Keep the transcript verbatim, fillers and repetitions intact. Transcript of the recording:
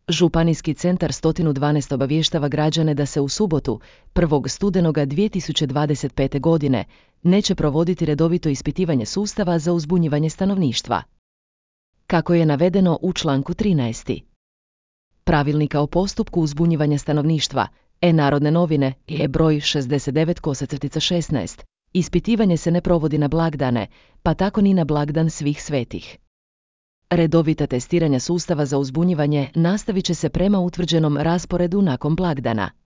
Županijski centar sto dvanaest obavještava građane da se u subotu, prvog studenoga dvije tisuće dvadeset pete. godine, neće provoditi redovito ispitivanje sustava za uzbunjivanje stanovništva. Kako je navedeno u članku trinaest. Pravilnika o postupku uzbunjivanja stanovništva, E-Narodne novine, je broj šezdeset devet šesnaest, ispitivanje se ne provodi na blagdane, pa tako ni na blagdan Svih svetih. Redovita testiranja sustava za uzbunjivanje nastavit će se prema utvrđenom rasporedu nakon blagdana.